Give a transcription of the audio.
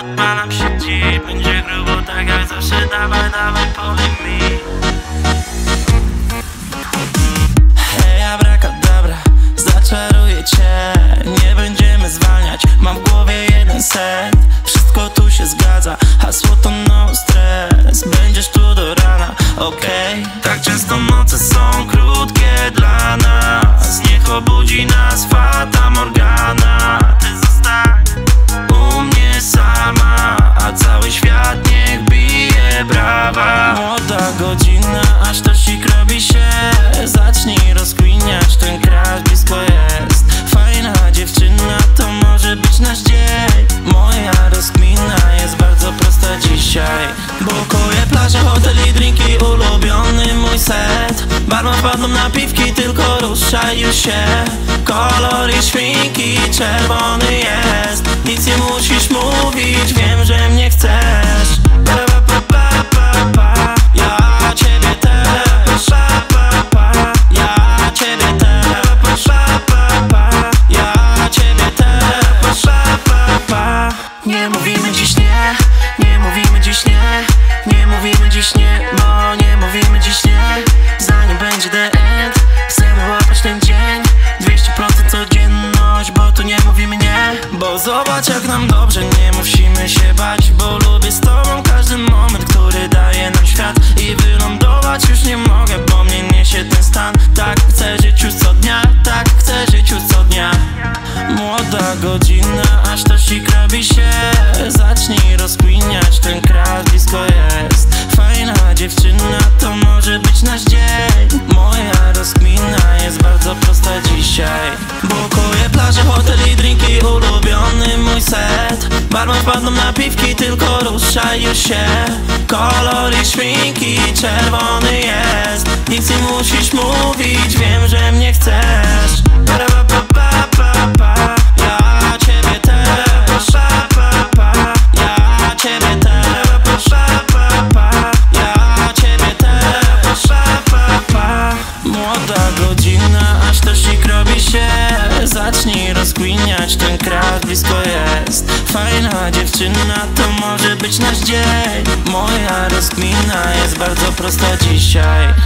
Odpalam się dziś, będzie grubo tak jak zawsze. Dawaj, dawaj, powiedz mi. Hej, abracadabra, zaczaruję cię. Nie będziemy zwalniać, mam w głowie jeden set. Wszystko tu się zgadza, hasło to no stres. Będziesz tu do rana, okej? Tak często noce są krótkie dla nas. Niech obudzi nas fata morgana. Ty zostań u mnie sama, a cały świat niech bije brawa. Młoda godzina, aż to sik robi się. Zacznij rozkminiać, ten kraj blisko jest. Fajna dziewczyna, to może być nasz dzień. Moja rozkmina jest bardzo prosta dzisiaj. Blokuję plaże, hotel i drinki, ulubiony mój set. Barman wpadną na piwki, tylko ruszaj już się. Kolor i szminki, czerwony jest. Nic nie musisz mówić, wiem, że mnie chcesz. Ja ciebie też. Ja ciebie też. Ja ciebie też. Nie mówimy dziś nie, nie mówimy dziś nie. Nie mówimy dziś nie, bo nie mówimy dziś nie. Zanim będzie the end, chcemy łapać ten dzień. 200% codzienność, bo tu nie mówimy nie. Bo zobacz jak nam dobrze, nie musimy się bać. Bo lubię z tobą każdy moment, który daje nam świat. I wylądować już nie mogę, bo mnie niesie ten stan. Tak chcę żyć już co dnia, tak chcę żyć już co dnia. Młoda godzina, aż to sik robi się. Zacznij rozkminiać, ten kraj blisko jest. Fajna dziewczyna, to może być nasz dzień. Moja rozkmina jest bardzo prosta dzisiaj. Blokuję plaże, hotel i drinki, ulubiony mój set. Barman wpadną na piwki, tylko ruszaj już się. Kolor i szminki, czerwony jest. Nic nie musisz mówić, wiem, że mnie chcesz. Ja ciebie też. Ja ciebie też. Ja ciebie też. Młoda godzina, aż to sik robi się. Zacznij rozkminiać, ten kraj blisko jest. Fajna dziewczyna, to może być nasz dzień. Moja rozkmina jest bardzo prosta dzisiaj.